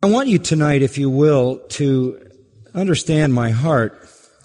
I want you tonight, if you will, to understand my heart.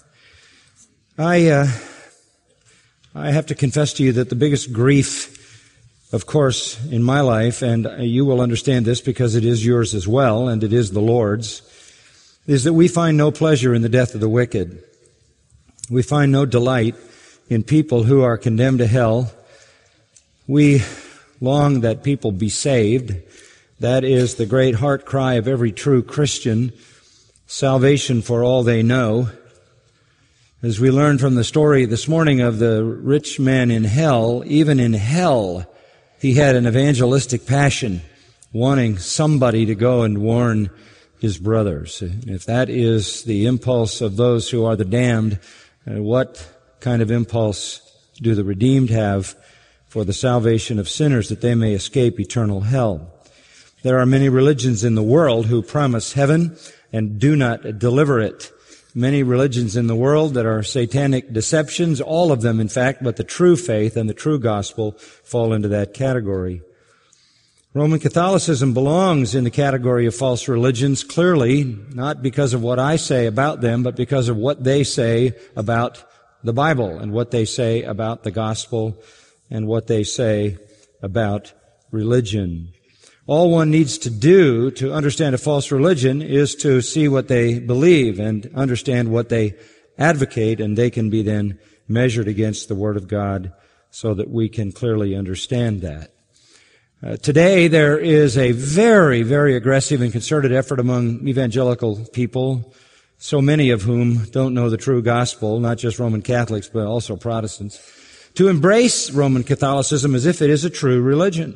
I have to confess to you that the biggest grief, of course, in my life, and you will understand this because it is yours as well, and it is the Lord's, is that we find no pleasure in the death of the wicked. We find no delight in people who are condemned to hell. We long that people be saved. That is the great heart cry of every true Christian, salvation for all they know. As we learned from the story this morning of the rich man in hell, even in hell, he had an evangelistic passion, wanting somebody to go and warn his brothers. If that is the impulse of those who are the damned, what kind of impulse do the redeemed have for the salvation of sinners that they may escape eternal hell? There are many religions in the world who promise heaven and do not deliver it. Many religions in the world that are satanic deceptions, all of them in fact, but the true faith and the true gospel fall into that category. Roman Catholicism belongs in the category of false religions, clearly, not because of what I say about them, but because of what they say about the Bible and what they say about the gospel and what they say about religion. All one needs to do to understand a false religion is to see what they believe and understand what they advocate, and they can be then measured against the Word of God so that we can clearly understand that. Today there is a very, very aggressive and concerted effort among evangelical people, so many of whom don't know the true gospel, not just Roman Catholics, but also Protestants, to embrace Roman Catholicism as if it is a true religion.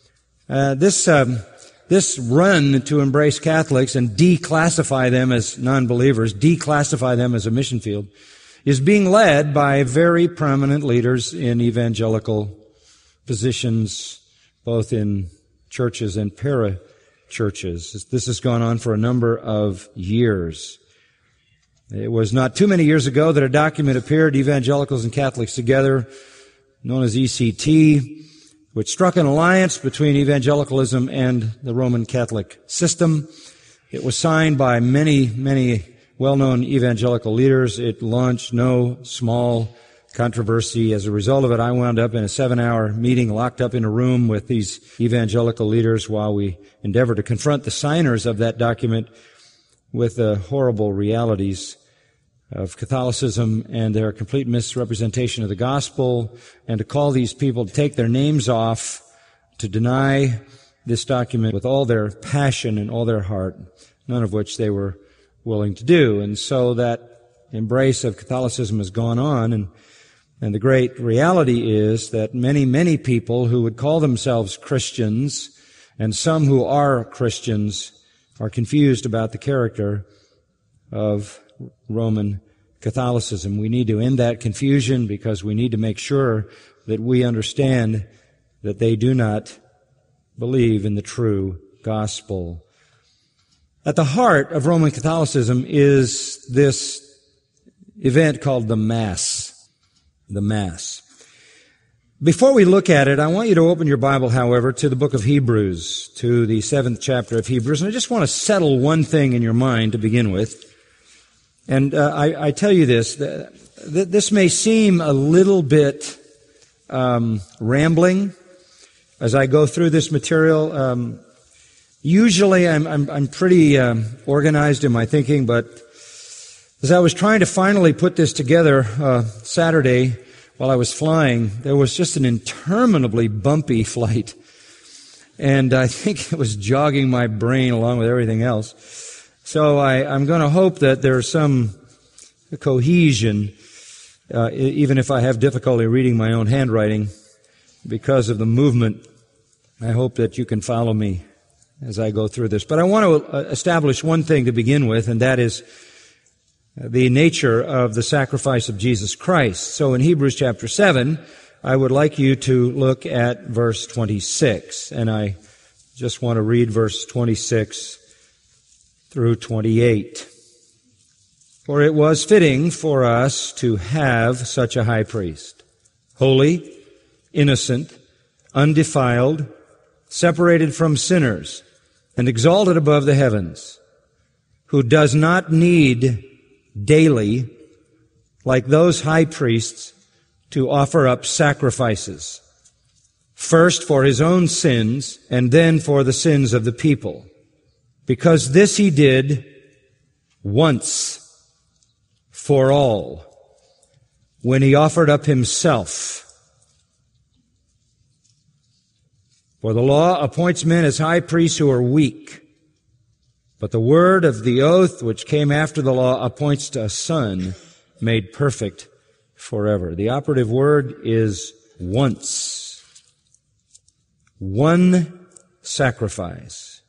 This run to embrace Catholics and declassify them as non-believers, declassify them as a mission field, is being led by very prominent leaders in evangelical positions, both in churches and para-churches. This has gone on for a number of years. It was not too many years ago that a document appeared, Evangelicals and Catholics Together, known as ECT, which struck an alliance between evangelicalism and the Roman Catholic system. It was signed by many, many well-known evangelical leaders. It launched no small controversy. As a result of it, I wound up in a 7-hour meeting, locked up in a room with these evangelical leaders while we endeavored to confront the signers of that document with the horrible realities of Catholicism and their complete misrepresentation of the gospel, and to call these people to take their names off, to deny this document with all their passion and all their heart, none of which they were willing to do. And so that embrace of Catholicism has gone on, and the great reality is that many, many people who would call themselves Christians, and some who are Christians, are confused about the character of Roman Catholicism. We need to end that confusion because we need to make sure that we understand that they do not believe in the true gospel. At the heart of Roman Catholicism is this event called the Mass. The Mass. Before we look at it, I want you to open your Bible, however, to the book of Hebrews, to the 7th chapter of Hebrews. And I just want to settle one thing in your mind to begin with. And I tell you this, this may seem a little bit rambling as I go through this material. Usually I'm pretty organized in my thinking, but as I was trying to finally put this together Saturday while I was flying, there was just an interminably bumpy flight. And I think it was jogging my brain along with everything else. So I'm going to hope that there's some cohesion, even if I have difficulty reading my own handwriting because of the movement. I hope that you can follow me as I go through this. But I want to establish one thing to begin with, and that is the nature of the sacrifice of Jesus Christ. So in Hebrews chapter 7, I would like you to look at verse 26, and I just want to read verse 26 through 28. For it was fitting for us to have such a high priest, holy, innocent, undefiled, separated from sinners, and exalted above the heavens, who does not need daily, like those high priests, to offer up sacrifices, first for his own sins and then for the sins of the people, because this he did once for all, when he offered up himself. For the law appoints men as high priests who are weak, but the word of the oath which came after the law appoints a son made perfect forever. The operative word is once. One sacrifice.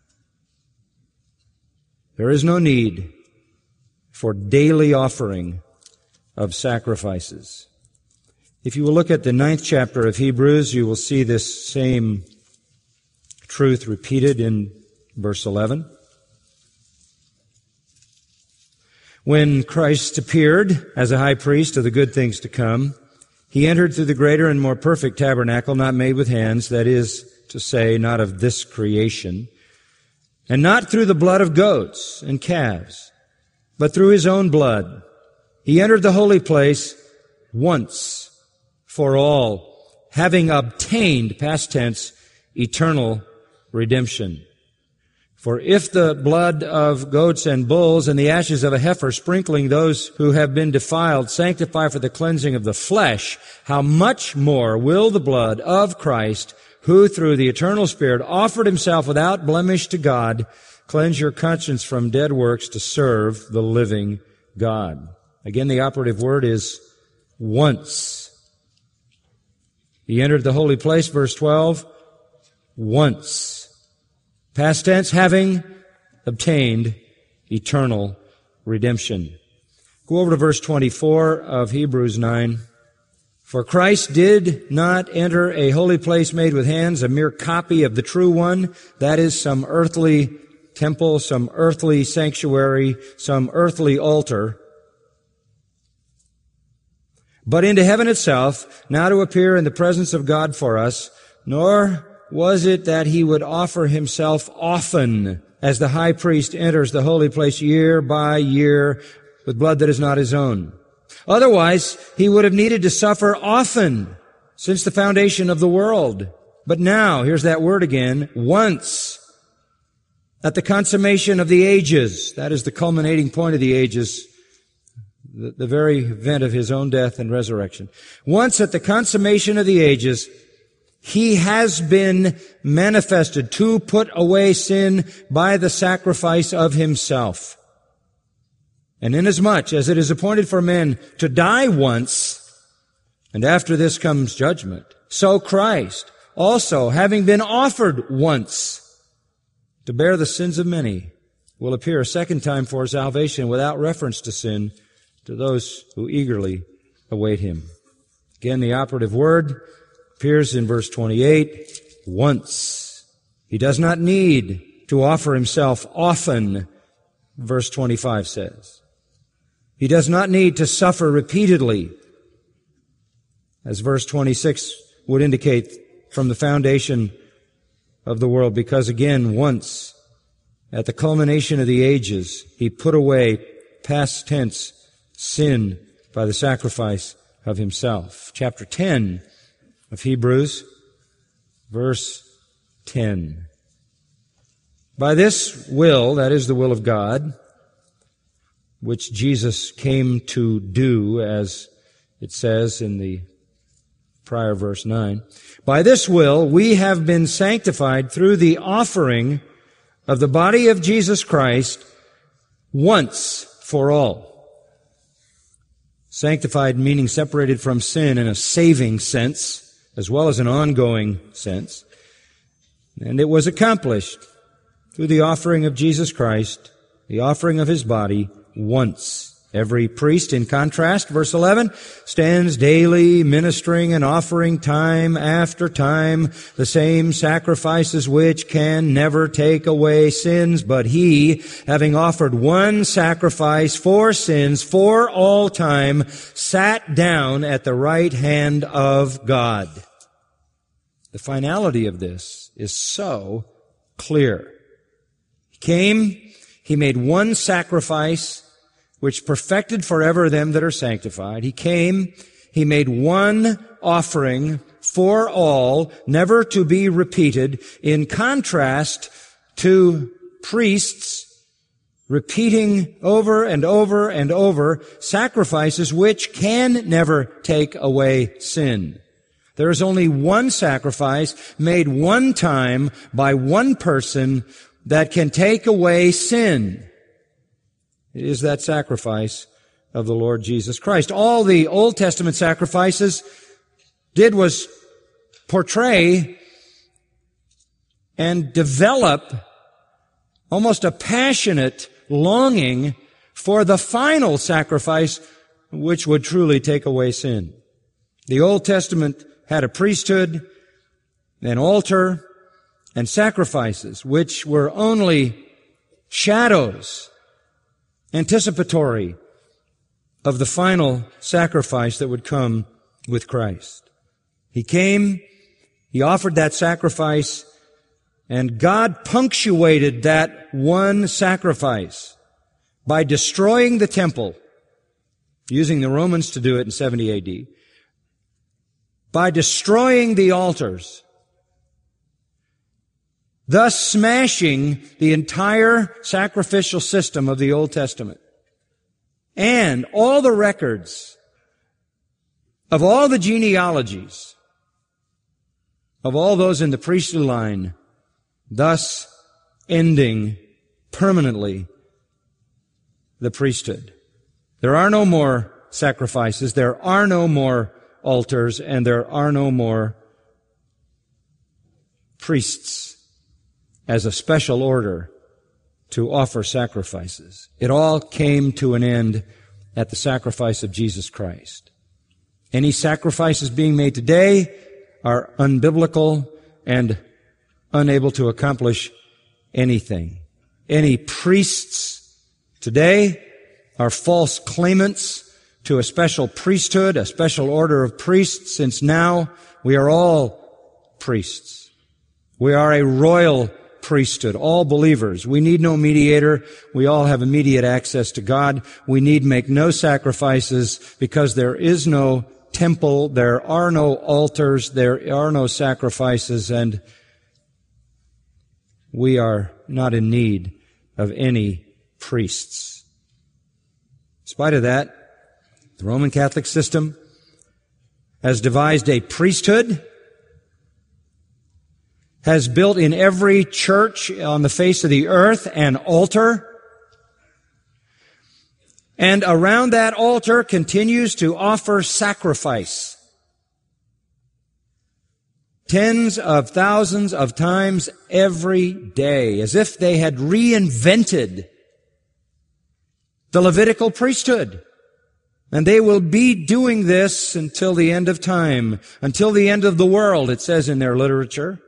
There is no need for daily offering of sacrifices. If you will look at the 9th chapter of Hebrews, you will see this same truth repeated in verse 11. When Christ appeared as a high priest of the good things to come, he entered through the greater and more perfect tabernacle, not made with hands, that is to say, not of this creation, and not through the blood of goats and calves, but through his own blood. He entered the holy place once for all, having obtained, past tense, eternal redemption. For if the blood of goats and bulls and the ashes of a heifer, sprinkling those who have been defiled, sanctify for the cleansing of the flesh, how much more will the blood of Christ, who through the eternal Spirit offered himself without blemish to God, cleanse your conscience from dead works to serve the living God. Again, the operative word is once. He entered the holy place, verse 12, once. Past tense, having obtained eternal redemption. Go over to verse 24 of Hebrews 9. For Christ did not enter a holy place made with hands, a mere copy of the true one, that is, some earthly temple, some earthly sanctuary, some earthly altar, but into heaven itself, now to appear in the presence of God for us, nor was it that he would offer himself often, as the high priest enters the holy place year by year with blood that is not his own. Otherwise, he would have needed to suffer often since the foundation of the world. But now, here's that word again, once, at the consummation of the ages, that is the culminating point of the ages, the very event of his own death and resurrection. Once at the consummation of the ages, he has been manifested to put away sin by the sacrifice of himself. And inasmuch as it is appointed for men to die once, and after this comes judgment, so Christ also, having been offered once to bear the sins of many, will appear a second time for salvation without reference to sin to those who eagerly await him. Again, the operative word appears in verse 28, once. He does not need to offer himself often, verse 25 says. He does not need to suffer repeatedly, as verse 26 would indicate, from the foundation of the world, because again, once, at the culmination of the ages, he put away, past tense, sin by the sacrifice of himself. Chapter 10 of Hebrews, verse 10. By this will, that is the will of God, which Jesus came to do, as it says in the prior verse 9. By this will, we have been sanctified through the offering of the body of Jesus Christ once for all. Sanctified meaning separated from sin in a saving sense, as well as an ongoing sense. And it was accomplished through the offering of Jesus Christ, the offering of his body, once. Every priest, in contrast, verse 11, stands daily ministering and offering time after time the same sacrifices which can never take away sins, but he, having offered one sacrifice for sins for all time, sat down at the right hand of God. The finality of this is so clear. Came, he made one sacrifice, which perfected forever them that are sanctified. He came, he made one offering for all, never to be repeated, in contrast to priests repeating over and over and over sacrifices which can never take away sin. There is only one sacrifice made one time by one person that can take away sin. It is that sacrifice of the Lord Jesus Christ. All the Old Testament sacrifices did was portray and develop almost a passionate longing for the final sacrifice which would truly take away sin. The Old Testament had a priesthood, an altar, and sacrifices which were only shadows, anticipatory of the final sacrifice that would come with Christ. He came, he offered that sacrifice, and God punctuated that one sacrifice by destroying the temple, using the Romans to do it in 70 AD, by destroying the altars, thus smashing the entire sacrificial system of the Old Testament. And all the records of all the genealogies of all those in the priestly line, thus ending permanently the priesthood. There are no more sacrifices, there are no more altars, and there are no more priests as a special order to offer sacrifices. It all came to an end at the sacrifice of Jesus Christ. Any sacrifices being made today are unbiblical and unable to accomplish anything. Any priests today are false claimants to a special priesthood, a special order of priests, since now we are all priests. We are a royal priesthood, all believers. We need no mediator. We all have immediate access to God. We need make no sacrifices because there is no temple, there are no altars, there are no sacrifices, and we are not in need of any priests. In spite of that, the Roman Catholic system has devised a priesthood, has built in every church on the face of the earth an altar, and around that altar continues to offer sacrifice. Tens of thousands of times every day, as if they had reinvented the Levitical priesthood. And they will be doing this until the end of time, until the end of the world, it says in their literature.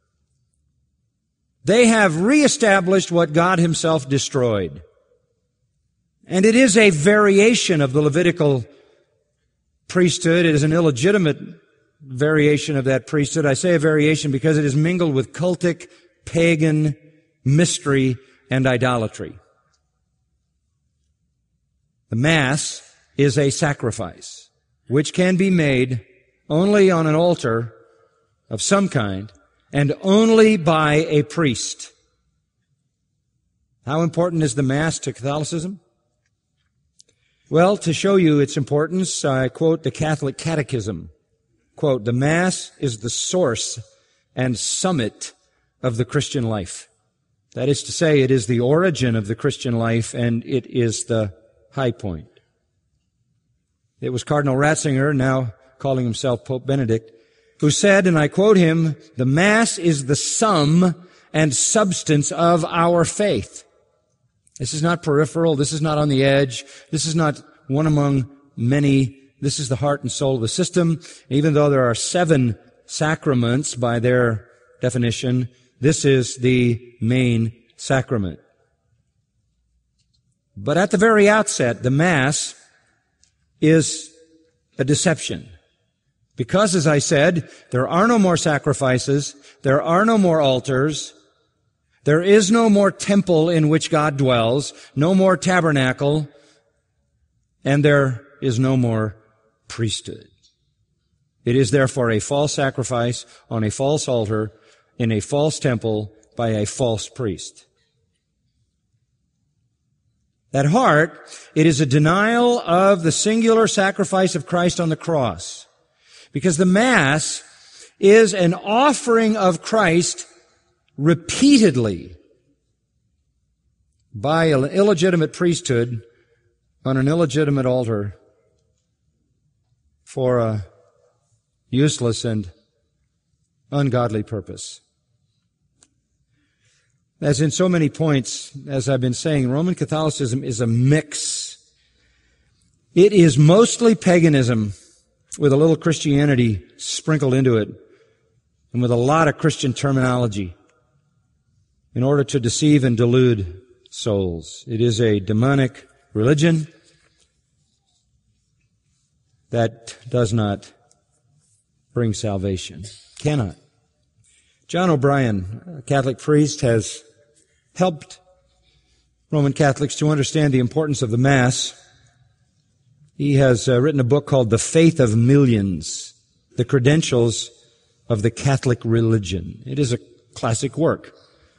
They have reestablished what God Himself destroyed. And it is a variation of the Levitical priesthood. It is an illegitimate variation of that priesthood. I say a variation because it is mingled with cultic, pagan, mystery, and idolatry. The Mass is a sacrifice which can be made only on an altar of some kind and only by a priest. How important is the Mass to Catholicism? Well, to show you its importance, I quote the Catholic Catechism. Quote, "The Mass is the source and summit of the Christian life." That is to say, it is the origin of the Christian life, and it is the high point. It was Cardinal Ratzinger, now calling himself Pope Benedict, who said, and I quote him, "The Mass is the sum and substance of our faith." This is not peripheral. This is not on the edge. This is not one among many. This is the heart and soul of the system. Even though there are 7 sacraments by their definition, this is the main sacrament. But at the very outset, the Mass is a deception. Because, as I said, there are no more sacrifices, there are no more altars, There is no more temple in which God dwells, no more tabernacle, and there is no more priesthood. It is therefore a false sacrifice on a false altar in a false temple by a false priest. At heart, it is a denial of the singular sacrifice of Christ on the cross, because the Mass is an offering of Christ repeatedly by an illegitimate priesthood on an illegitimate altar for a useless and ungodly purpose. As in so many points, as I've been saying, Roman Catholicism is a mix. It is mostly paganism with a little Christianity sprinkled into it and with a lot of Christian terminology in order to deceive and delude souls. It is a demonic religion that does not bring salvation. Cannot. John O'Brien, a Catholic priest, has helped Roman Catholics to understand the importance of the Mass. He has written a book called The Faith of Millions, The Credentials of the Catholic Religion. It is a classic work.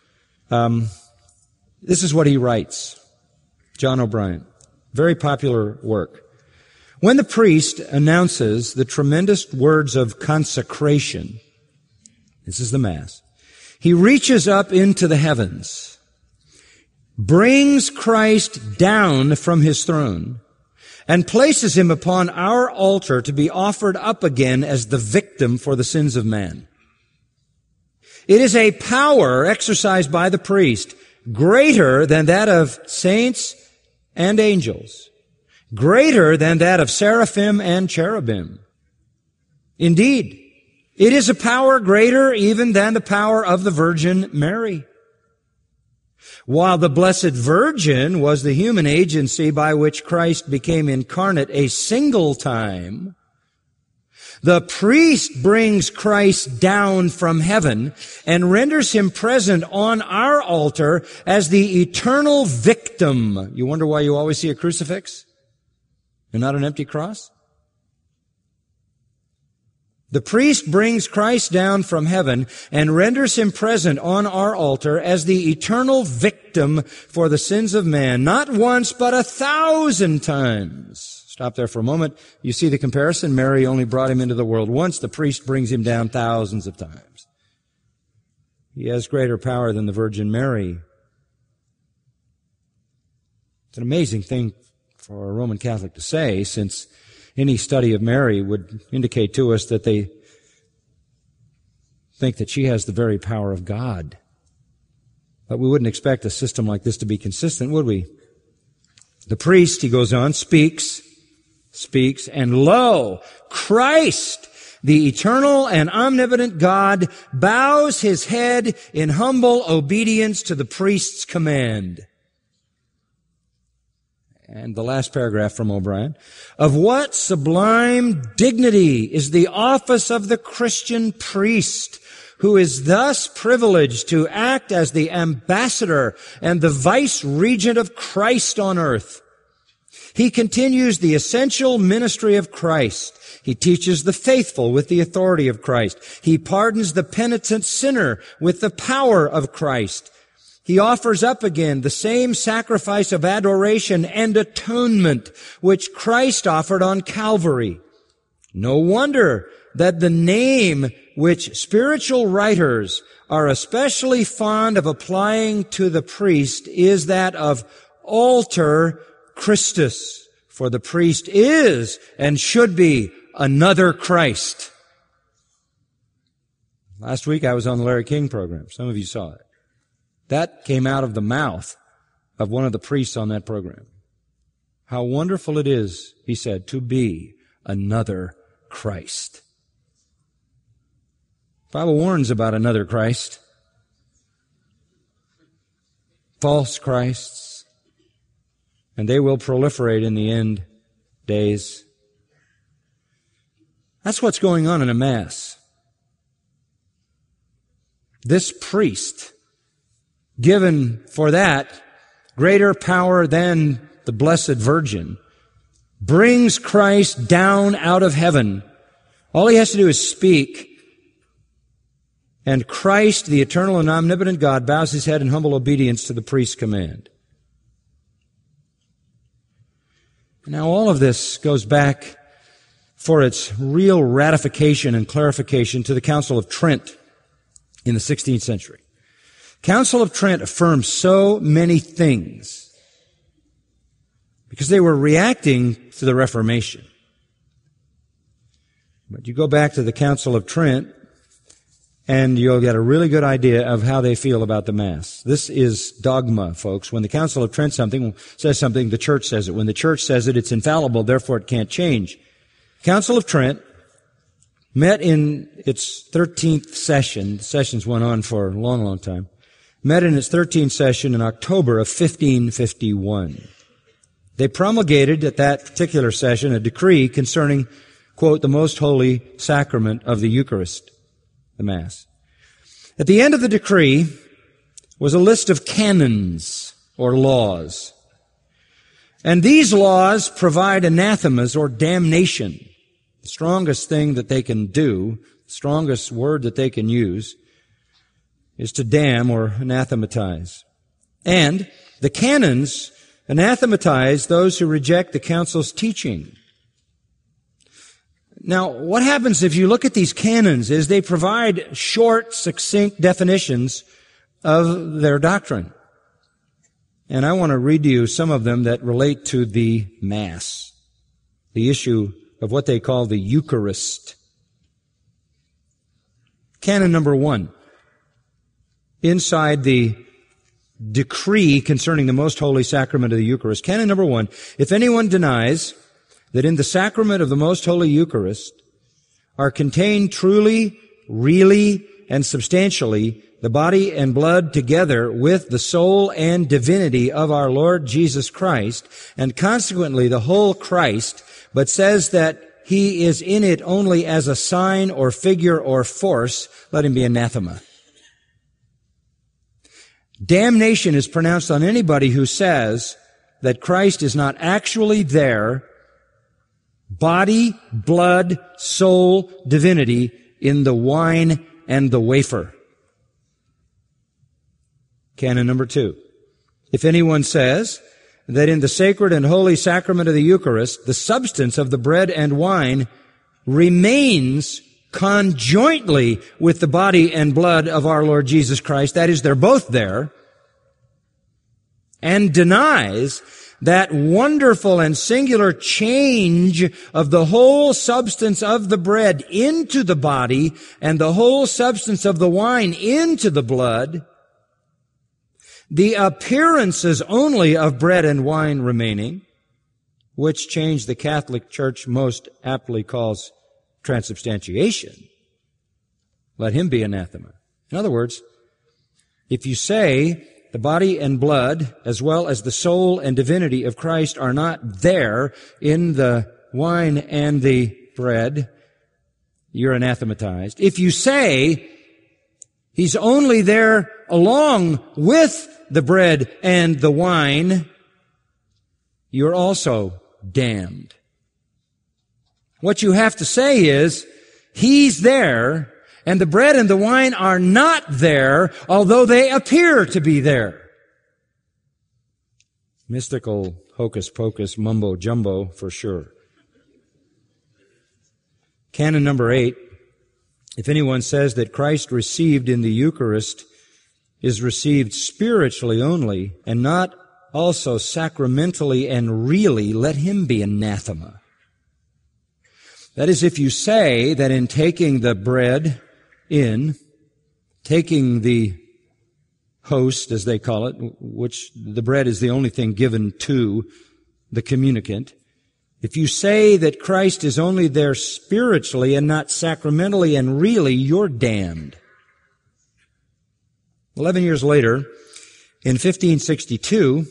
This is what he writes. John O'Brien. Very popular work. When the priest announces the tremendous words of consecration, this is the Mass, he reaches up into the heavens, brings Christ down from his throne, and places him upon our altar to be offered up again as the victim for the sins of man. It is a power exercised by the priest greater than that of saints and angels, greater than that of seraphim and cherubim. Indeed, it is a power greater even than the power of the Virgin Mary. While the Blessed Virgin was the human agency by which Christ became incarnate a single time, the priest brings Christ down from heaven and renders him present on our altar as the eternal victim. You wonder why you always see a crucifix and not an empty cross? The priest brings Christ down from heaven and renders him present on our altar as the eternal victim for the sins of man, not once but 1,000 times. Stop there for a moment. You see the comparison? Mary only brought him into the world once. The priest brings him down thousands of times. He has greater power than the Virgin Mary. It's an amazing thing for a Roman Catholic to say, since any study of Mary would indicate to us that they think that she has the very power of God. But we wouldn't expect a system like this to be consistent, would we? The priest, he goes on, speaks, and lo, Christ, the eternal and omnipotent God, bows his head in humble obedience to the priest's command. And the last paragraph from O'Brien. Of what sublime dignity is the office of the Christian priest, who is thus privileged to act as the ambassador and the vice-regent of Christ on earth. He continues the essential ministry of Christ. He teaches the faithful with the authority of Christ. He pardons the penitent sinner with the power of Christ. He offers up again the same sacrifice of adoration and atonement which Christ offered on Calvary. No wonder that the name which spiritual writers are especially fond of applying to the priest is that of altar Christus, for the priest is and should be another Christ. Last week I was on the Larry King program. Some of you saw it. That came out of the mouth of one of the priests on that program. How wonderful it is, he said, to be another Christ. The Bible warns about another Christ. False Christs. And they will proliferate in the end days. That's what's going on in a Mass. This priest given for that greater power than the Blessed Virgin, brings Christ down out of heaven. All he has to do is speak, and Christ, the eternal and omnipotent God, bows his head in humble obedience to the priest's command. Now, all of this goes back for its real ratification and clarification to the Council of Trent in the 16th century. Council of Trent affirmed so many things because they were reacting to the Reformation. But you go back to the Council of Trent, and you'll get a really good idea of how they feel about the Mass. This is dogma, folks. When the Council of Trent says something, the Church says it. When the Church says it, it's infallible, therefore it can't change. Council of Trent met in its 13th session. The sessions went on for a long, long time. Met in its 13th session in October of 1551. They promulgated at that particular session a decree concerning, quote, the most holy sacrament of the Eucharist, the Mass. At the end of the decree was a list of canons or laws. And these laws provide anathemas or damnation. The strongest thing that they can do, the strongest word that they can use, is to damn or anathematize. And the canons anathematize those who reject the council's teaching. Now, what happens if you look at these canons is they provide short, succinct definitions of their doctrine. And I want to read to you some of them that relate to the Mass, the issue of what they call the Eucharist. Canon number 1. Inside the decree concerning the most holy sacrament of the Eucharist. Canon number 1. If anyone denies that in the sacrament of the most holy Eucharist are contained truly, really, and substantially the body and blood together with the soul and divinity of our Lord Jesus Christ, and consequently the whole Christ, but says that he is in it only as a sign or figure or force, let him be anathema. Damnation is pronounced on anybody who says that Christ is not actually there, body, blood, soul, divinity, in the wine and the wafer. Canon number 2. If anyone says that in the sacred and holy sacrament of the Eucharist, the substance of the bread and wine remains conjointly with the body and blood of our Lord Jesus Christ, that is, they're both there, and denies that wonderful and singular change of the whole substance of the bread into the body and the whole substance of the wine into the blood, the appearances only of bread and wine remaining, which change the Catholic Church most aptly calls transubstantiation, let him be anathema. In other words, if you say the body and blood, as well as the soul and divinity of Christ, are not there in the wine and the bread, you're anathematized. If you say he's only there along with the bread and the wine, you're also damned. What you have to say is, he's there, and the bread and the wine are not there, although they appear to be there. Mystical hocus-pocus mumbo-jumbo for sure. Canon number 8. If anyone says that Christ received in the Eucharist is received spiritually only, and not also sacramentally and really, let him be anathema. That is, if you say that in taking the bread in, taking the host, as they call it, which the bread is the only thing given to the communicant, if you say that Christ is only there spiritually and not sacramentally and really, you're damned. 11 years later, in 1562,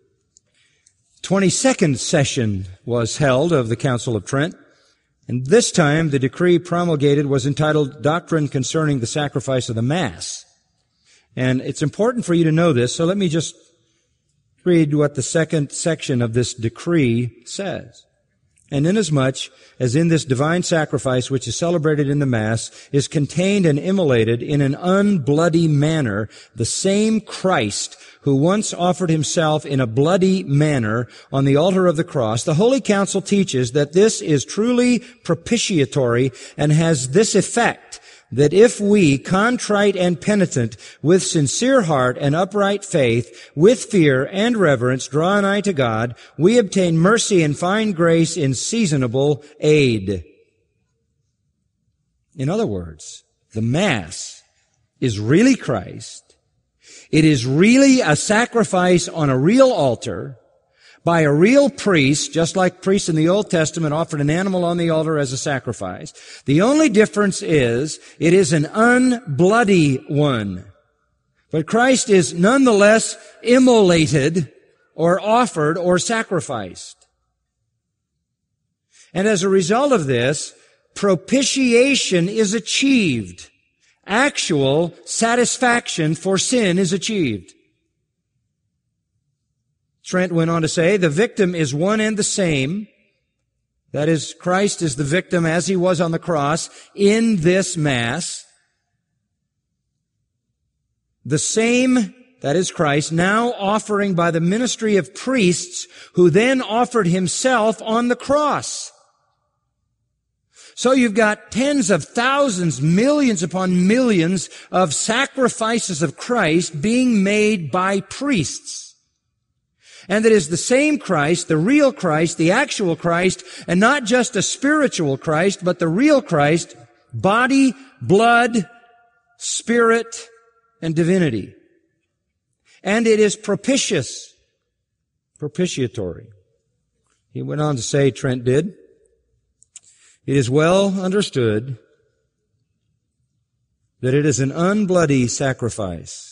22nd session was held of the Council of Trent, and this time the decree promulgated was entitled Doctrine Concerning the Sacrifice of the Mass. And it's important for you to know this, so let me just read what the second section of this decree says. And inasmuch as in this divine sacrifice which is celebrated in the Mass is contained and immolated in an unbloody manner the same Christ who once offered himself in a bloody manner on the altar of the cross, the Holy Council teaches that this is truly propitiatory and has this effect, that if we, contrite and penitent, with sincere heart and upright faith, with fear and reverence, draw nigh to God, we obtain mercy and find grace in seasonable aid. In other words, the Mass is really Christ. It is really a sacrifice on a real altar by a real priest, just like priests in the Old Testament offered an animal on the altar as a sacrifice. The only difference is it is an unbloody one. But Christ is nonetheless immolated or offered or sacrificed. And as a result of this, propitiation is achieved. Actual satisfaction for sin is achieved. Trent went on to say, the victim is one and the same. That is, Christ is the victim as he was on the cross in this Mass. The same, that is Christ, now offering by the ministry of priests who then offered himself on the cross. So you've got tens of thousands, millions upon millions of sacrifices of Christ being made by priests. And that is the same Christ, the real Christ, the actual Christ, and not just a spiritual Christ, but the real Christ, body, blood, spirit, and divinity. And it is propitious, propitiatory. He went on to say, Trent did, it is well understood that it is an unbloody sacrifice.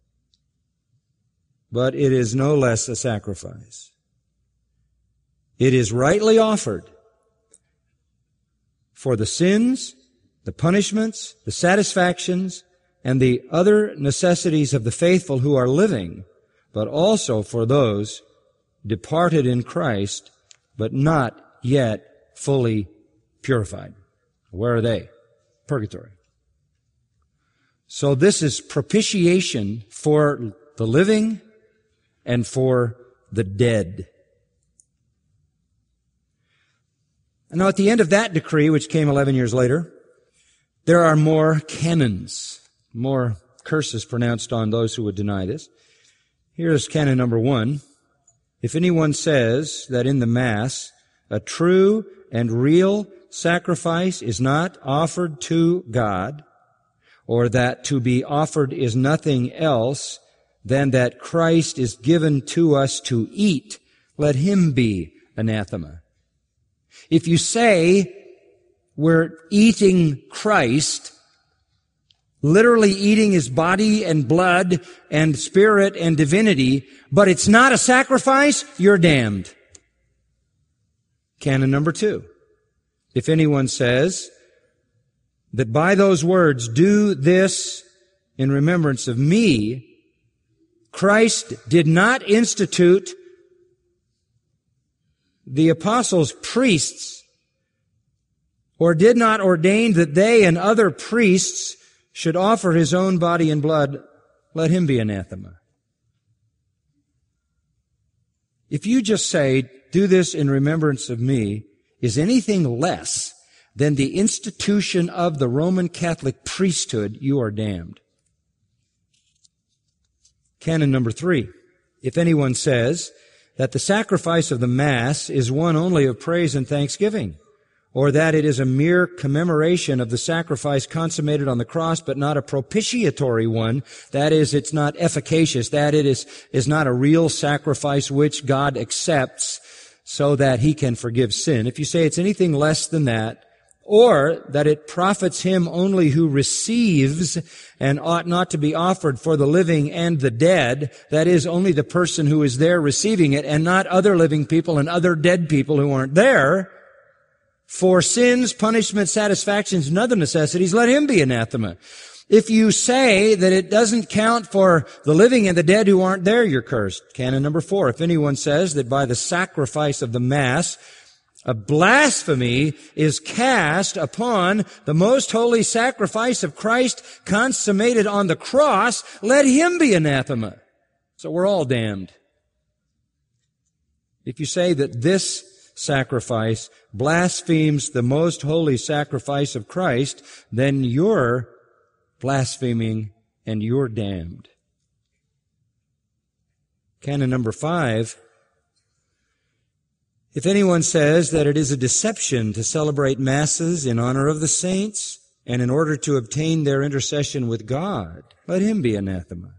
But it is no less a sacrifice. It is rightly offered for the sins, the punishments, the satisfactions, and the other necessities of the faithful who are living, but also for those departed in Christ, but not yet fully purified. Where are they? Purgatory. So this is propitiation for the living and for the dead. And now at the end of that decree, which came 11 years later, there are more canons, more curses pronounced on those who would deny this. Here's canon number 1. If anyone says that in the Mass a true and real sacrifice is not offered to God, or that to be offered is nothing else than that Christ is given to us to eat, let him be anathema. If you say we're eating Christ, literally eating his body and blood and spirit and divinity, but it's not a sacrifice, you're damned. Canon number 2. If anyone says that by those words, do this in remembrance of me, Christ did not institute the apostles priests, or did not ordain that they and other priests should offer his own body and blood, let him be anathema. If you just say, do this in remembrance of me, is anything less than the institution of the Roman Catholic priesthood, you are damned. Canon number 3. If anyone says that the sacrifice of the Mass is one only of praise and thanksgiving, or that it is a mere commemoration of the sacrifice consummated on the cross, but not a propitiatory one, that is, it's not efficacious, that it is not a real sacrifice which God accepts so that he can forgive sin. If you say it's anything less than that, or that it profits him only who receives and ought not to be offered for the living and the dead, that is, only the person who is there receiving it and not other living people and other dead people who aren't there, for sins, punishments, satisfactions, and other necessities, let him be anathema. If you say that it doesn't count for the living and the dead who aren't there, you're cursed. Canon number 4. If anyone says that by the sacrifice of the Mass, a blasphemy is cast upon the most holy sacrifice of Christ consummated on the cross, let him be anathema. So we're all damned. If you say that this sacrifice blasphemes the most holy sacrifice of Christ, then you're blaspheming and you're damned. Canon number 5. If anyone says that it is a deception to celebrate masses in honor of the saints and in order to obtain their intercession with God, let him be anathema.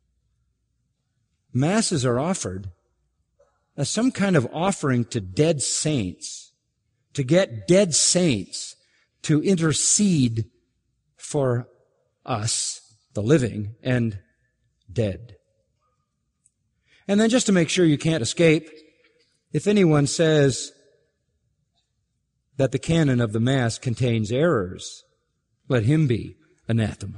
Masses are offered as some kind of offering to dead saints, to get dead saints to intercede for us, the living and dead. And then just to make sure you can't escape, if anyone says that the canon of the Mass contains errors, let him be anathema.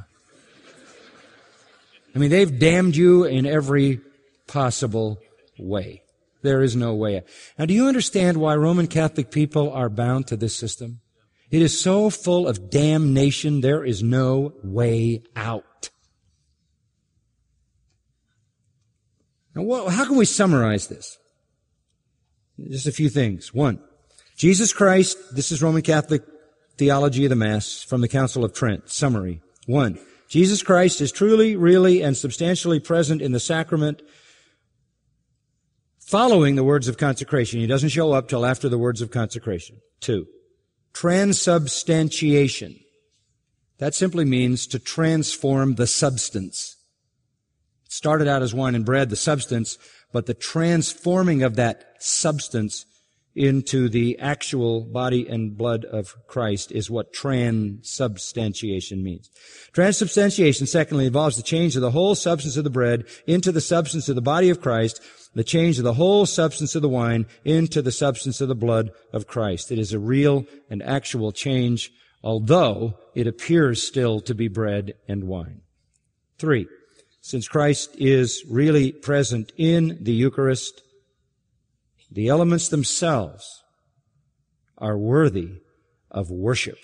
I mean, they've damned you in every possible way. There is no way out. Now, do you understand why Roman Catholic people are bound to this system? It is so full of damnation, there is no way out. Now, how can we summarize this? Just a few things. 1, Jesus Christ, this is Roman Catholic theology of the Mass from the Council of Trent. Summary. 1, Jesus Christ is truly, really, and substantially present in the sacrament following the words of consecration. He doesn't show up till after the words of consecration. 2, transubstantiation. That simply means to transform the substance. It started out as wine and bread, the substance, but the transforming of that substance into the actual body and blood of Christ is what transubstantiation means. Transubstantiation, secondly, involves the change of the whole substance of the bread into the substance of the body of Christ, the change of the whole substance of the wine into the substance of the blood of Christ. It is a real and actual change, although it appears still to be bread and wine. 3, since Christ is really present in the Eucharist, the elements themselves are worthy of worship.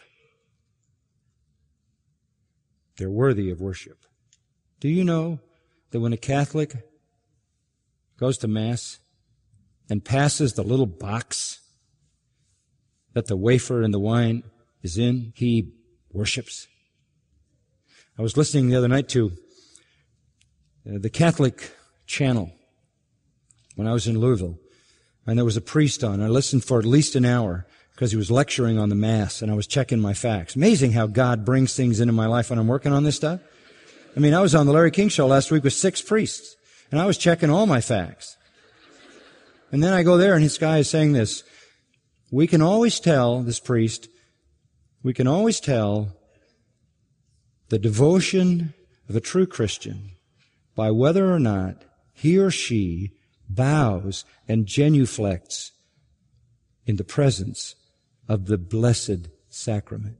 They're worthy of worship. Do you know that when a Catholic goes to Mass and passes the little box that the wafer and the wine is in, he worships? I was listening the other night to the Catholic channel when I was in Louisville, and there was a priest on. I listened for at least an hour because he was lecturing on the Mass, and I was checking my facts. Amazing how God brings things into my life when I'm working on this stuff. I mean, I was on the Larry King Show last week with 6 priests, and I was checking all my facts. And then I go there, and this guy is saying this. We can always tell, this priest, we can always tell the devotion of a true Christian by whether or not he or she bows and genuflects in the presence of the blessed sacrament.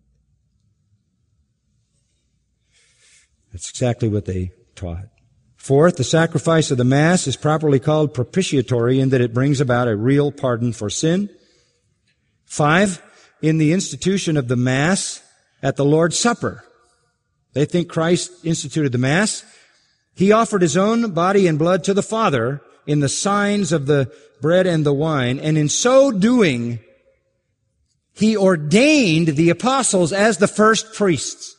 That's exactly what they taught. 4th, the sacrifice of the Mass is properly called propitiatory in that it brings about a real pardon for sin. 5, in the institution of the Mass at the Lord's Supper. They think Christ instituted the Mass. He offered his own body and blood to the Father in the signs of the bread and the wine, and in so doing, he ordained the apostles as the first priests.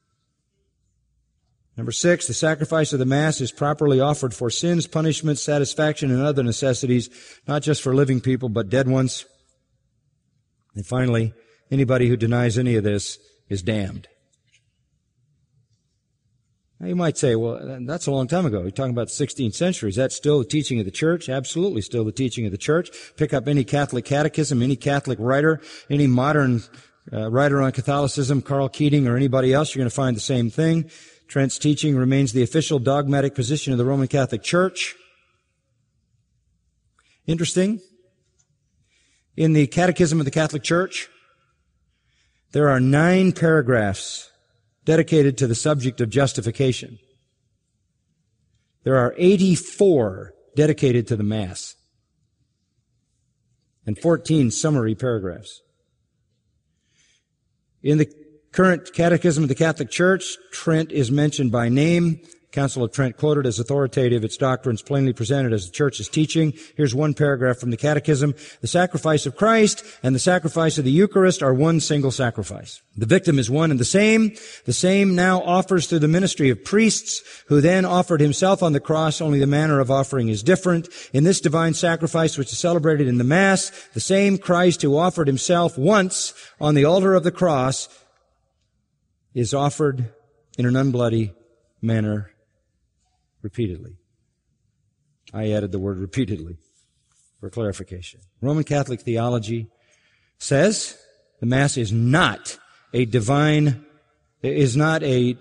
Number 6, the sacrifice of the Mass is properly offered for sins, punishment, satisfaction, and other necessities, not just for living people, but dead ones. And finally, anybody who denies any of this is damned. Now you might say, well, that's a long time ago. You're talking about the 16th century. Is that still the teaching of the church? Absolutely still the teaching of the church. Pick up any Catholic catechism, any Catholic writer, any modern writer on Catholicism, Karl Keating or anybody else, you're going to find the same thing. Trent's teaching remains the official dogmatic position of the Roman Catholic Church. Interesting. In the Catechism of the Catholic Church, there are 9 paragraphs dedicated to the subject of justification. There are 84 dedicated to the Mass, and 14 summary paragraphs. In the current Catechism of the Catholic Church, Trent is mentioned by name. Council of Trent quoted as authoritative, its doctrines plainly presented as the Church's teaching. Here's one paragraph from the Catechism. The sacrifice of Christ and the sacrifice of the Eucharist are one single sacrifice. The victim is one and the same. The same now offers through the ministry of priests, who then offered himself on the cross, only the manner of offering is different. In this divine sacrifice, which is celebrated in the Mass, the same Christ who offered himself once on the altar of the cross is offered in an unbloody manner repeatedly. I added the word repeatedly for clarification. Roman Catholic theology says the Mass is not a divine, is not a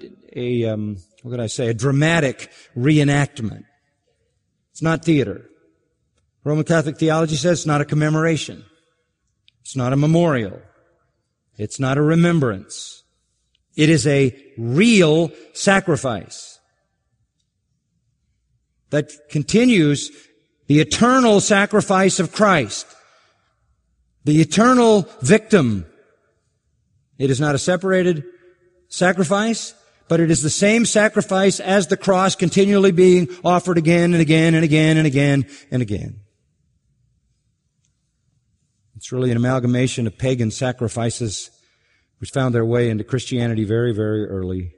dramatic reenactment. It's not theater. Roman Catholic theology says it's not a commemoration. It's not a memorial. It's not a remembrance. It is a real sacrifice that continues the eternal sacrifice of Christ, the eternal victim. It is not a separated sacrifice, but it is the same sacrifice as the cross, continually being offered again and again and again and again and again. It's really an amalgamation of pagan sacrifices which found their way into Christianity very, very early.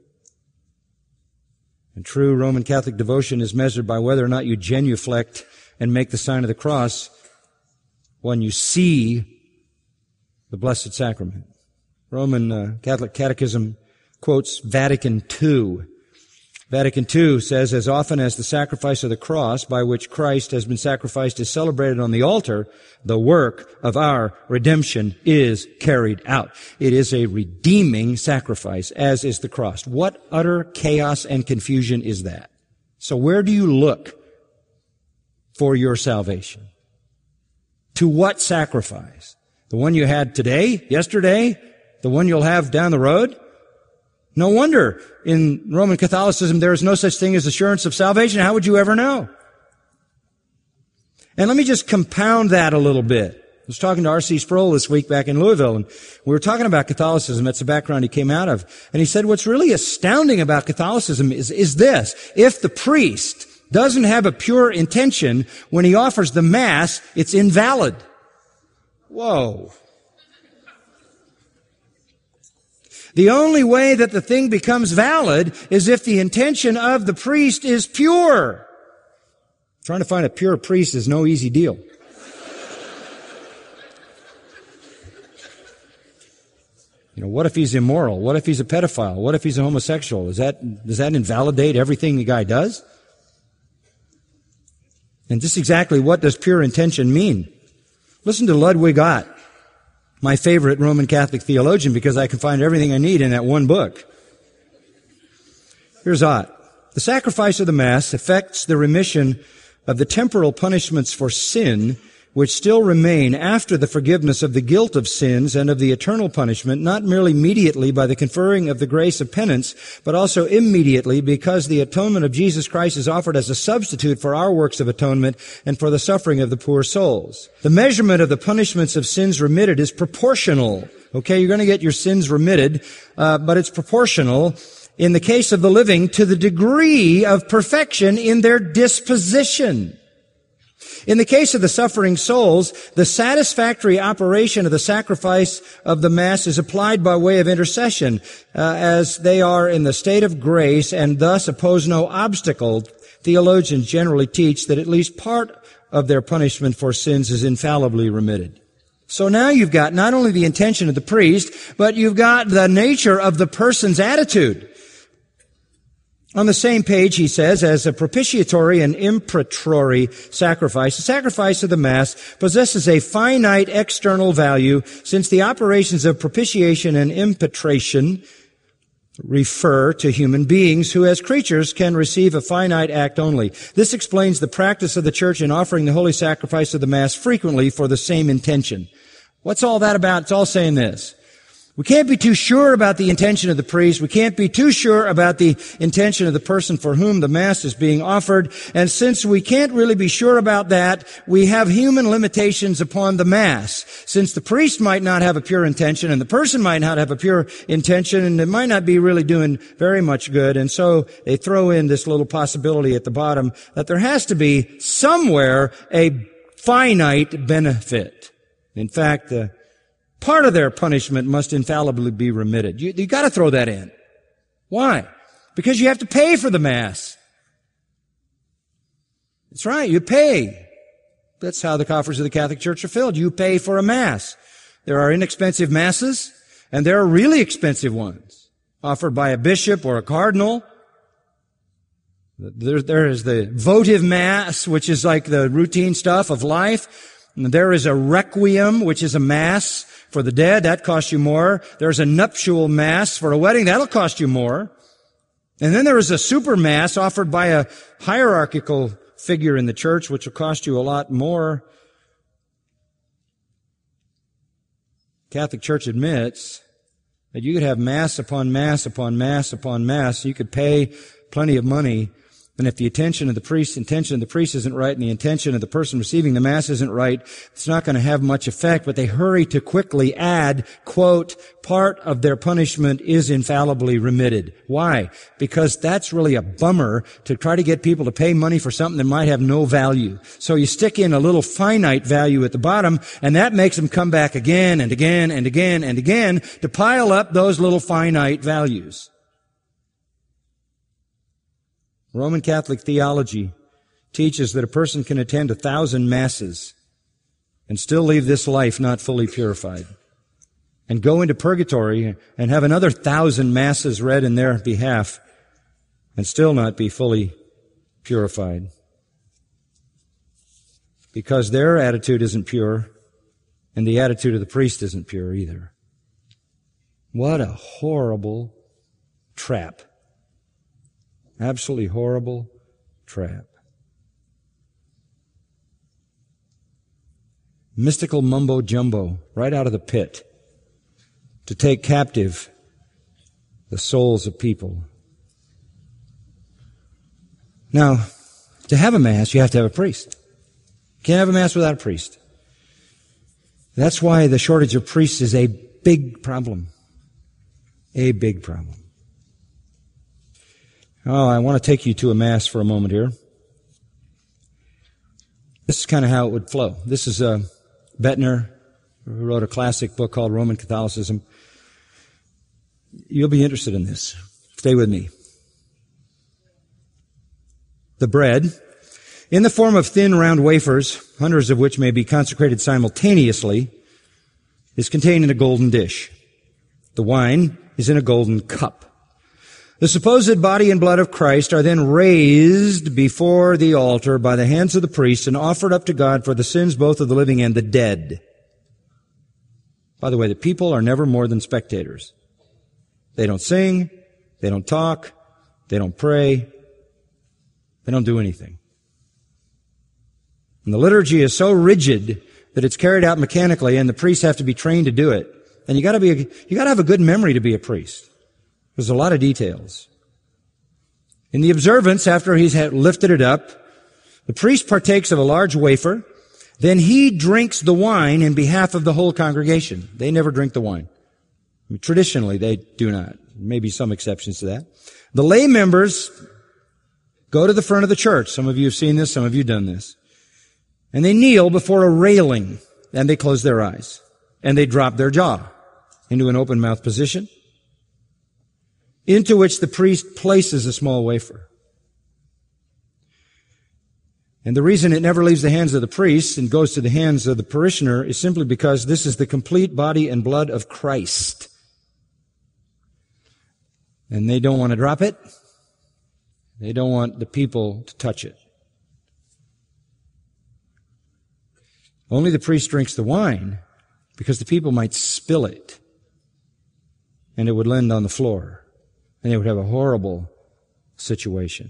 And true Roman Catholic devotion is measured by whether or not you genuflect and make the sign of the cross when you see the Blessed Sacrament. Roman Catholic Catechism quotes Vatican II. Vatican II says, as often as the sacrifice of the cross by which Christ has been sacrificed is celebrated on the altar, the work of our redemption is carried out. It is a redeeming sacrifice, as is the cross. What utter chaos and confusion is that? So where do you look for your salvation? To what sacrifice? The one you had today, yesterday, the one you'll have down the road? No wonder in Roman Catholicism there is no such thing as assurance of salvation. How would you ever know? And let me just compound that a little bit. I was talking to R.C. Sproul this week back in Louisville, and we were talking about Catholicism. That's the background he came out of. And he said, what's really astounding about Catholicism is this. If the priest doesn't have a pure intention when he offers the Mass, it's invalid. Whoa. The only way that the thing becomes valid is if the intention of the priest is pure. Trying to find a pure priest is no easy deal. What if he's immoral? What if he's a pedophile? What if he's a homosexual? Does that invalidate everything the guy does? And just exactly what does pure intention mean? Listen to Ludwig Ott, my favorite Roman Catholic theologian, because I can find everything I need in that one book. Here's Ott. The sacrifice of the Mass affects the remission of the temporal punishments for sin which still remain after the forgiveness of the guilt of sins and of the eternal punishment, not merely mediately by the conferring of the grace of penance, but also immediately because the atonement of Jesus Christ is offered as a substitute for our works of atonement and for the suffering of the poor souls. The measurement of the punishments of sins remitted is proportional. Okay, you're going to get your sins remitted, but it's proportional in the case of the living to the degree of perfection in their disposition. In the case of the suffering souls, the satisfactory operation of the sacrifice of the Mass is applied by way of intercession, as they are in the state of grace and thus oppose no obstacle. Theologians generally teach that at least part of their punishment for sins is infallibly remitted. So now you've got not only the intention of the priest, but you've got the nature of the person's attitude. On the same page, he says, as a propitiatory and impretratory sacrifice, the sacrifice of the Mass possesses a finite external value, since the operations of propitiation and impetration refer to human beings who, as creatures, can receive a finite act only. This explains the practice of the Church in offering the holy sacrifice of the Mass frequently for the same intention. What's all that about? It's all saying this. We can't be too sure about the intention of the priest. We can't be too sure about the intention of the person for whom the Mass is being offered. And since we can't really be sure about that, we have human limitations upon the Mass. Since the priest might not have a pure intention and the person might not have a pure intention and it might not be really doing very much good. And so they throw in this little possibility at the bottom that there has to be somewhere a finite benefit. In fact, part of their punishment must infallibly be remitted. You got to throw that in. Why? Because you have to pay for the Mass. That's right, you pay. That's how the coffers of the Catholic Church are filled. You pay for a Mass. There are inexpensive Masses, and there are really expensive ones, offered by a bishop or a cardinal. There is the votive Mass, which is like the routine stuff of life. And there is a requiem, which is a Mass for the dead. That costs you more. There's a nuptial Mass for a wedding. That'll cost you more. And then there is a super Mass offered by a hierarchical figure in the church, which will cost you a lot more. Catholic Church admits that you could have Mass upon Mass upon Mass upon Mass. You could pay plenty of money. And if the intention of the priest isn't right and the intention of the person receiving the Mass isn't right, it's not going to have much effect, but they hurry to quickly add, quote, part of their punishment is infallibly remitted. Why? Because that's really a bummer to try to get people to pay money for something that might have no value. So you stick in a little finite value at the bottom, and that makes them come back again and again and again and again to pile up those little finite values. Roman Catholic theology teaches that a person can attend 1,000 Masses and still leave this life not fully purified, and go into purgatory and have another 1,000 Masses read in their behalf and still not be fully purified, because their attitude isn't pure and the attitude of the priest isn't pure either. What a horrible trap. Absolutely horrible trap. Mystical mumbo-jumbo right out of the pit to take captive the souls of people. Now, to have a Mass, you have to have a priest. You can't have a Mass without a priest. That's why the shortage of priests is a big problem. A big problem. Oh, I want to take you to a Mass for a moment here. This is kind of how it would flow. This is Bettner, who wrote a classic book called Roman Catholicism. You'll be interested in this. Stay with me. The bread, in the form of thin, round wafers, hundreds of which may be consecrated simultaneously, is contained in a golden dish. The wine is in a golden cup. The supposed body and blood of Christ are then raised before the altar by the hands of the priest and offered up to God for the sins both of the living and the dead. By the way, the people are never more than spectators. They don't sing, they don't talk, they don't pray, they don't do anything. And the liturgy is so rigid that it's carried out mechanically, and the priests have to be trained to do it. And you got to have a good memory to be a priest. There's a lot of details. In the observance, after he's lifted it up, the priest partakes of a large wafer. Then he drinks the wine in behalf of the whole congregation. They never drink the wine. I mean, traditionally, they do not. Maybe some exceptions to that. The lay members go to the front of the church. Some of you have seen this. Some of you have done this. And they kneel before a railing, and they close their eyes. And they drop their jaw into an open mouth position, into which the priest places a small wafer. And the reason it never leaves the hands of the priest and goes to the hands of the parishioner is simply because this is the complete body and blood of Christ. And they don't want to drop it. They don't want the people to touch it. Only the priest drinks the wine because the people might spill it and it would land on the floor. And they would have a horrible situation.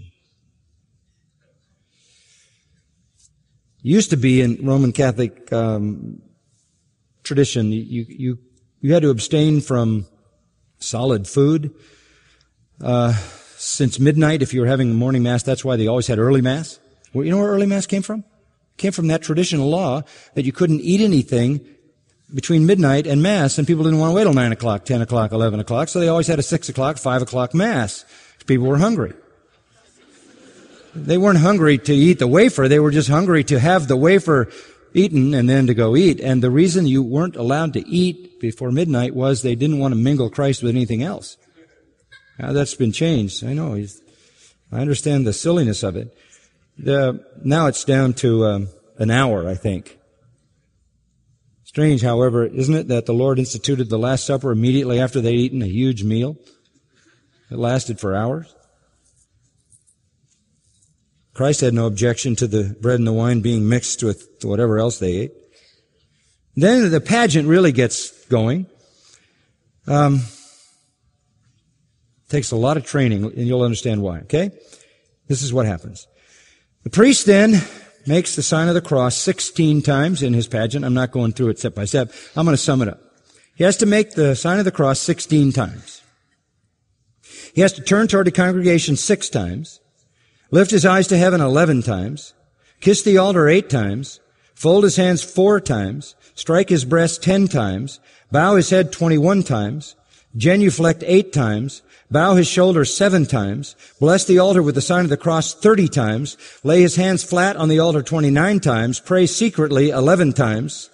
It used to be in Roman Catholic tradition, you You had to abstain from solid food since midnight if you were having a morning Mass. That's why they always had early Mass. Well, you know where early Mass came from? It came from that traditional law that you couldn't eat anything between midnight and Mass, and people didn't want to wait till 9 o'clock, 10 o'clock, 11 o'clock, so they always had a 6 o'clock, 5 o'clock Mass. People were hungry. They weren't hungry to eat the wafer, they were just hungry to have the wafer eaten and then to go eat. And the reason you weren't allowed to eat before midnight was they didn't want to mingle Christ with anything else. Now that's been changed. I know. I understand the silliness of it. Now it's down to an hour, I think. Strange, however, isn't it, that the Lord instituted the Last Supper immediately after they'd eaten a huge meal? It lasted for hours. Christ had no objection to the bread and the wine being mixed with whatever else they ate. Then the pageant really gets going. Takes a lot of training, and you'll understand why, okay? This is what happens. The priest then makes the sign of the cross 16 times in his pageant. I'm not going through it step by step. I'm going to sum it up. He has to make the sign of the cross 16 times. He has to turn toward the congregation 6 times. Lift his eyes to heaven 11 times, kiss the altar 8 times, fold his hands 4 times, strike his breast 10 times, bow his head 21 times, genuflect 8 times, bow his shoulders 7 times, bless the altar with the sign of the cross 30 times, lay his hands flat on the altar 29 times, pray secretly 11 times,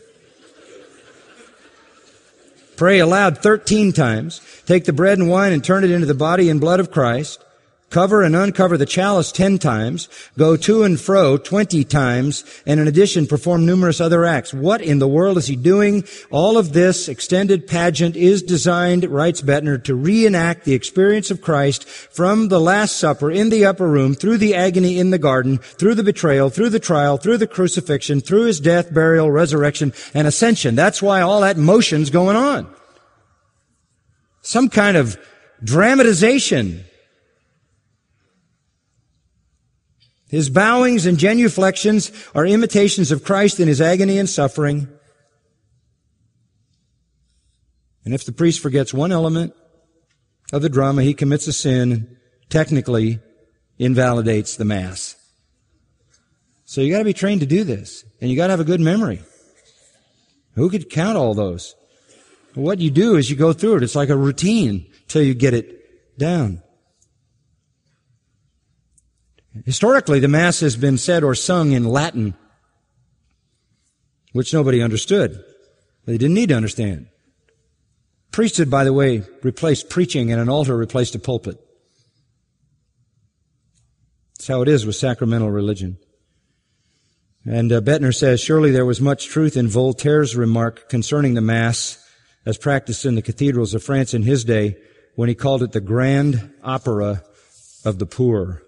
pray aloud 13 times, take the bread and wine and turn it into the body and blood of Christ, cover and uncover the chalice 10 times, go to and fro 20 times, and in addition perform numerous other acts. What in the world is he doing? All of this extended pageant is designed, writes Bettner, to reenact the experience of Christ from the Last Supper in the upper room, through the agony in the garden, through the betrayal, through the trial, through the crucifixion, through his death, burial, resurrection, and ascension. That's why all that motion's going on. Some kind of dramatization. His bowings and genuflections are imitations of Christ in his agony and suffering. And if the priest forgets one element of the drama, he commits a sin and technically invalidates the Mass. So you got to be trained to do this, and you got to have a good memory. Who could count all those? What you do is you go through it. It's like a routine till you get it down. Historically, the Mass has been said or sung in Latin, which nobody understood. They didn't need to understand. Priesthood, by the way, replaced preaching, and an altar replaced a pulpit. That's how it is with sacramental religion. And Bettner says, surely there was much truth in Voltaire's remark concerning the Mass as practiced in the cathedrals of France in his day, when he called it the grand opera of the poor.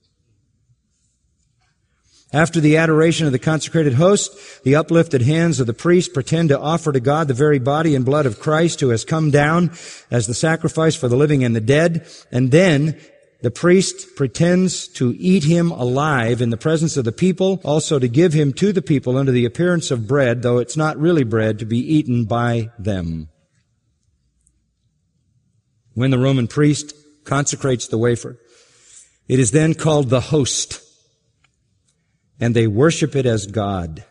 After the adoration of the consecrated host, the uplifted hands of the priest pretend to offer to God the very body and blood of Christ, who has come down as the sacrifice for the living and the dead. And then the priest pretends to eat him alive in the presence of the people, also to give him to the people under the appearance of bread, though it's not really bread, to be eaten by them. When the Roman priest consecrates the wafer, it is then called the host, and they worship it as God.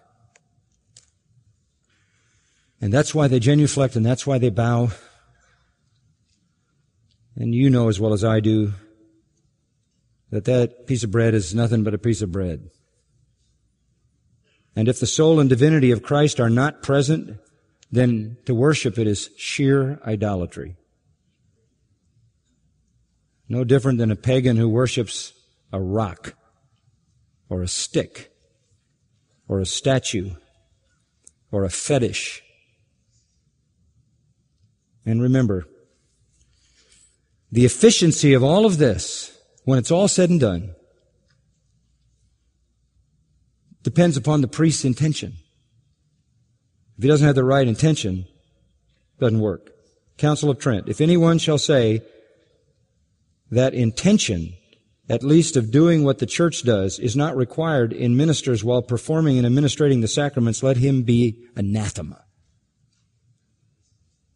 And that's why they genuflect, and that's why they bow. And you know as well as I do that that piece of bread is nothing but a piece of bread. And if the soul and divinity of Christ are not present, then to worship it is sheer idolatry. No different than a pagan who worships a rock, or a stick, or a statue, or a fetish. And remember, the efficiency of all of this, when it's all said and done, depends upon the priest's intention. If he doesn't have the right intention, it doesn't work. Council of Trent, if anyone shall say that intention, at least of doing what the church does, is not required in ministers while performing and administrating the sacraments, let him be anathema.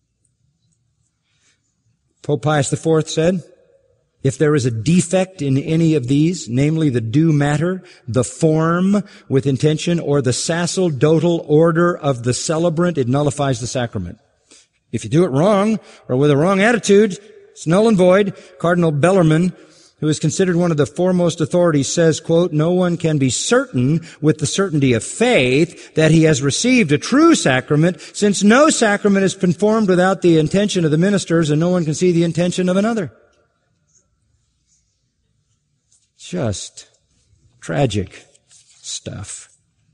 Pope Pius IV said, if there is a defect in any of these, namely the due matter, the form with intention, or the sacerdotal order of the celebrant, it nullifies the sacrament. If you do it wrong, or with a wrong attitude, it's null and void. Cardinal Bellarmine, who is considered one of the foremost authorities, says, quote, no one can be certain with the certainty of faith that he has received a true sacrament, since no sacrament is performed without the intention of the ministers, and no one can see the intention of another. Just tragic stuff.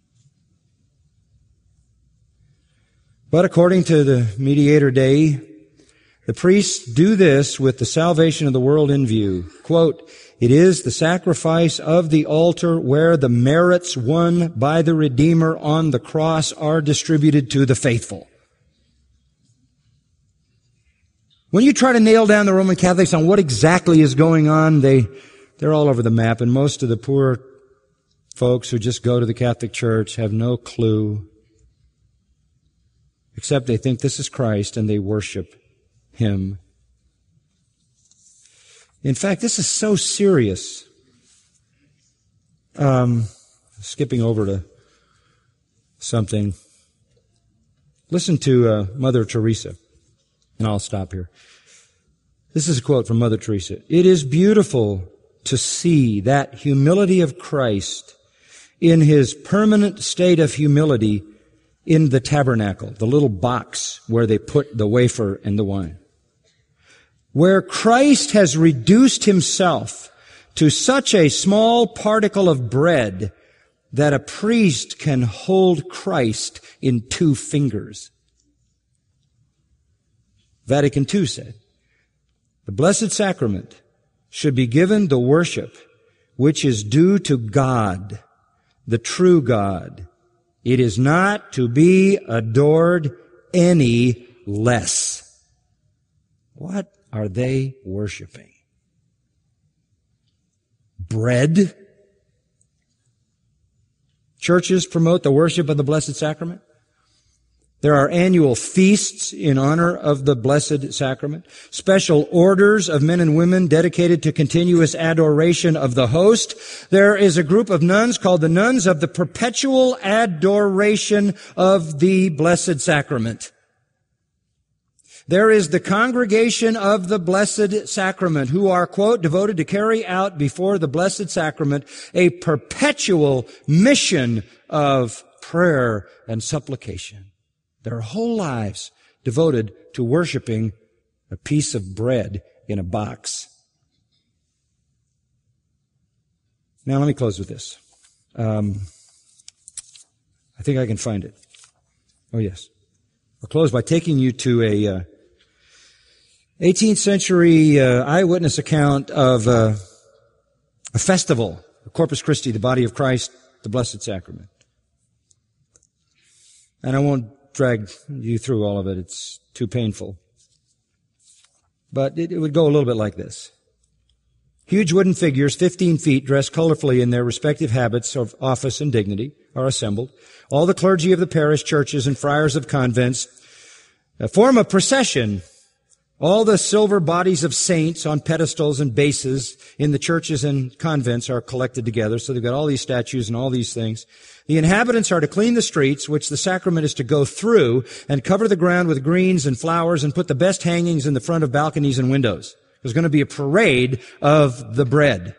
But according to the Mediator Dei, the priests do this with the salvation of the world in view. Quote, it is the sacrifice of the altar where the merits won by the Redeemer on the cross are distributed to the faithful. When you try to nail down the Roman Catholics on what exactly is going on, they're all over the map, and most of the poor folks who just go to the Catholic Church have no clue, except they think this is Christ and they worship Him. In fact, this is so serious. Skipping over to something. Listen to Mother Teresa, and I'll stop here. This is a quote from Mother Teresa. It is beautiful to see that humility of Christ in His permanent state of humility in the tabernacle, the little box where they put the wafer and the wine. Where Christ has reduced Himself to such a small particle of bread that a priest can hold Christ in 2 fingers. Vatican II said, the Blessed Sacrament should be given the worship which is due to God, the true God. It is not to be adored any less. What are they worshiping? Bread? Churches promote the worship of the Blessed Sacrament. There are annual feasts in honor of the Blessed Sacrament, special orders of men and women dedicated to continuous adoration of the host. There is a group of nuns called the Nuns of the Perpetual Adoration of the Blessed Sacrament. There is the Congregation of the Blessed Sacrament, who are, quote, devoted to carry out before the Blessed Sacrament a perpetual mission of prayer and supplication. Their whole lives devoted to worshiping a piece of bread in a box. Now let me close with this. I think I can find it. Oh yes. I'll close by taking you to a 18th century eyewitness account of a festival, Corpus Christi, the body of Christ, the Blessed Sacrament. And I won't drag you through all of it. It's too painful. But it would go a little bit like this. Huge wooden figures, 15 feet, dressed colorfully in their respective habits of office and dignity, are assembled. All the clergy of the parish churches and friars of convents form a procession. All the silver bodies of saints on pedestals and bases in the churches and convents are collected together. So they've got all these statues and all these things. The inhabitants are to clean the streets, which the sacrament is to go through, and cover the ground with greens and flowers, and put the best hangings in the front of balconies and windows. There's going to be a parade of the bread.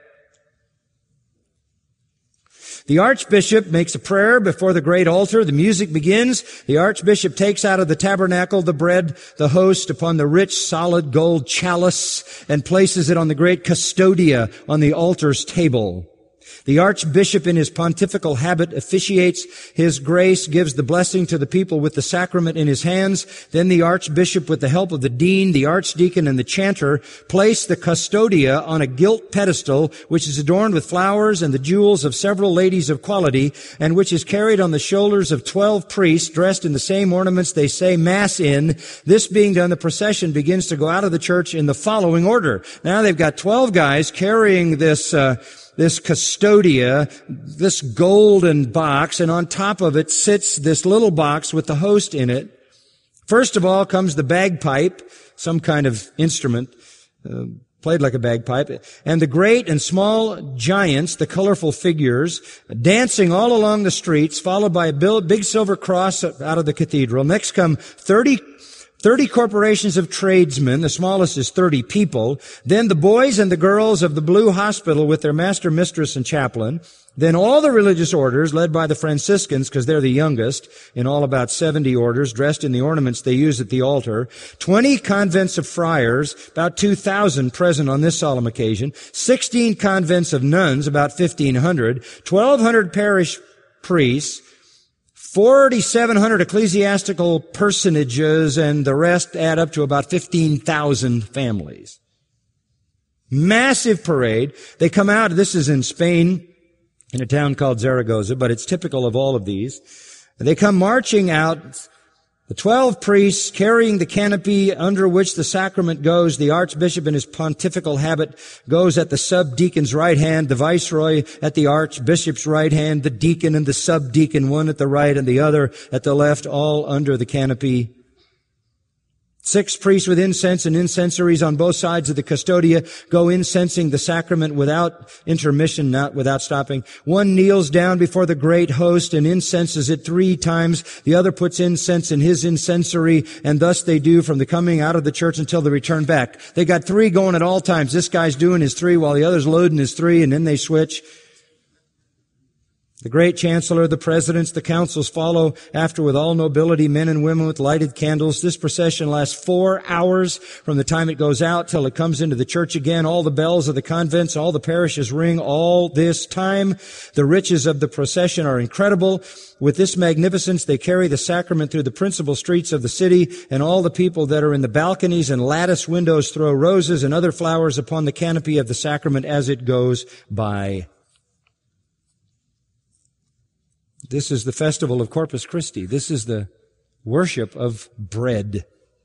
The archbishop makes a prayer before the great altar. The music begins. The archbishop takes out of the tabernacle the bread, the host, upon the rich, solid gold chalice, and places it on the great custodia on the altar's table. The archbishop in his pontifical habit officiates. His grace gives the blessing to the people with the sacrament in his hands. Then the archbishop, with the help of the dean, the archdeacon, and the chanter, place the custodia on a gilt pedestal, which is adorned with flowers and the jewels of several ladies of quality, and which is carried on the shoulders of 12 priests dressed in the same ornaments they say Mass in. This being done, the procession begins to go out of the church in the following order. Now they've got 12 guys carrying this custodia, this golden box, and on top of it sits this little box with the host in it. First of all comes the bagpipe, some kind of instrument, played like a bagpipe, and the great and small giants, the colorful figures, dancing all along the streets, followed by a big silver cross out of the cathedral. Next come 30 corporations of tradesmen. The smallest is 30 people. Then the boys and the girls of the Blue Hospital with their master, mistress, and chaplain. Then all the religious orders led by the Franciscans, because they're the youngest, in all about 70 orders, dressed in the ornaments they use at the altar. 20 convents of friars, about 2,000 present on this solemn occasion. 16 convents of nuns, about 1,500. 1,200 parish priests. 4,700 ecclesiastical personages, and the rest add up to about 15,000 families. Massive parade. They come out, this is in Spain, in a town called Zaragoza, but it's typical of all of these. They come marching out, the 12 priests carrying the canopy under which the sacrament goes. The archbishop in his pontifical habit goes at the subdeacon's right hand, the viceroy at the archbishop's right hand, the deacon and the subdeacon, one at the right and the other at the left, all under the canopy. 6 priests with incense and incensaries on both sides of the custodia go incensing the sacrament without intermission, not without stopping. One kneels down before the great host and incenses it 3 times. The other puts incense in his incensary, and thus they do from the coming out of the church until they return back. They got 3 going at all times. This guy's doing his 3 while the other's loading his 3, and then they switch. The great chancellor, the presidents, the councils follow after with all nobility, men and women with lighted candles. This procession lasts 4 hours from the time it goes out till it comes into the church again. All the bells of the convents, all the parishes ring all this time. The riches of the procession are incredible. With this magnificence, they carry the sacrament through the principal streets of the city, and all the people that are in the balconies and lattice windows throw roses and other flowers upon the canopy of the sacrament as it goes by. This is the festival of Corpus Christi. This is the worship of bread.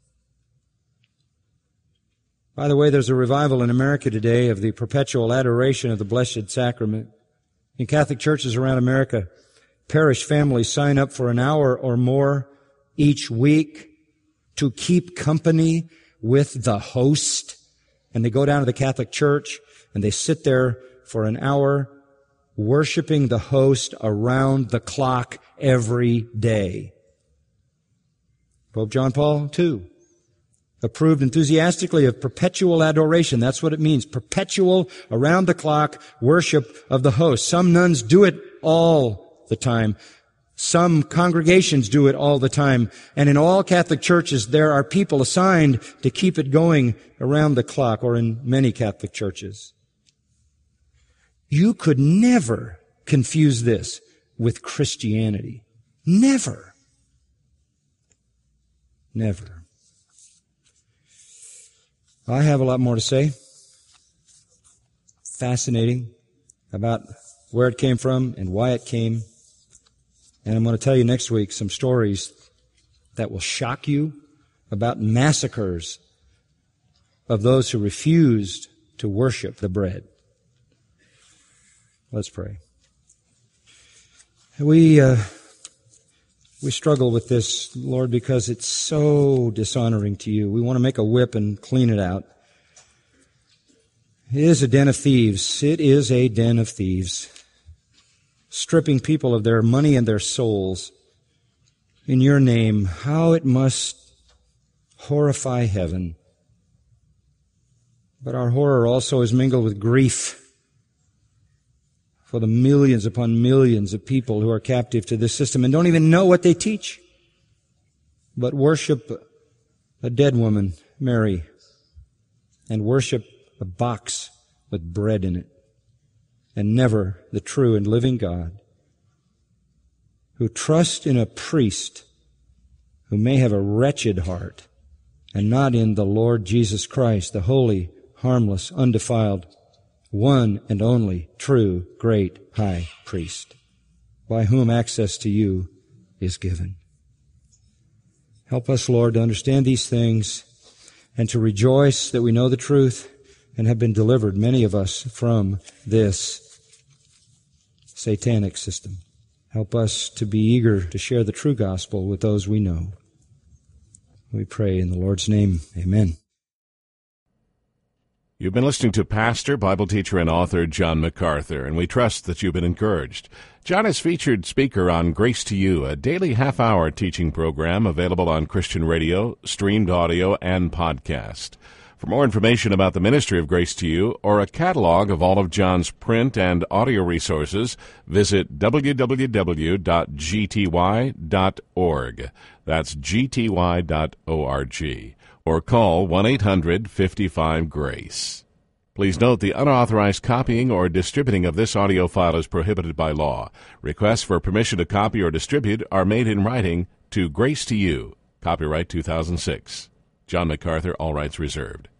By the way, there's a revival in America today of the perpetual adoration of the Blessed Sacrament. In Catholic churches around America, parish families sign up for an hour or more each week to keep company with the host. And they go down to the Catholic church and they sit there for an hour worshiping the host around the clock every day. Pope John Paul II approved enthusiastically of perpetual adoration. That's what it means. Perpetual, around the clock worship of the host. Some nuns do it all the time. Some congregations do it all the time. And in all Catholic churches, there are people assigned to keep it going around the clock, or in many Catholic churches. You could never confuse this with Christianity. Never. Never. I have a lot more to say. Fascinating about where it came from and why it came. And I'm going to tell you next week some stories that will shock you about massacres of those who refused to worship the bread. Let's pray. We struggle with this, Lord, because it's so dishonoring to you. We want to make a whip and clean it out. It is a den of thieves. It is a den of thieves, stripping people of their money and their souls in your name. How it must horrify heaven. But our horror also is mingled with grief for the millions upon millions of people who are captive to this system and don't even know what they teach, but worship a dead woman, Mary, and worship a box with bread in it, and never the true and living God, who trust in a priest who may have a wretched heart, and not in the Lord Jesus Christ, the holy, harmless, undefiled, one and only true great high priest, by whom access to you is given. Help us, Lord, to understand these things and to rejoice that we know the truth and have been delivered, many of us, from this satanic system. Help us to be eager to share the true gospel with those we know. We pray in the Lord's name. Amen. You've been listening to pastor, Bible teacher, and author John MacArthur, and we trust that you've been encouraged. John is featured speaker on Grace to You, a daily half-hour teaching program available on Christian radio, streamed audio, and podcast. For more information about the ministry of Grace to You or a catalog of all of John's print and audio resources, visit www.gty.org. That's gty.org. Or call 1-800-55-GRACE. Please note the unauthorized copying or distributing of this audio file is prohibited by law. Requests for permission to copy or distribute are made in writing to Grace to You. Copyright 2006. John MacArthur, all rights reserved.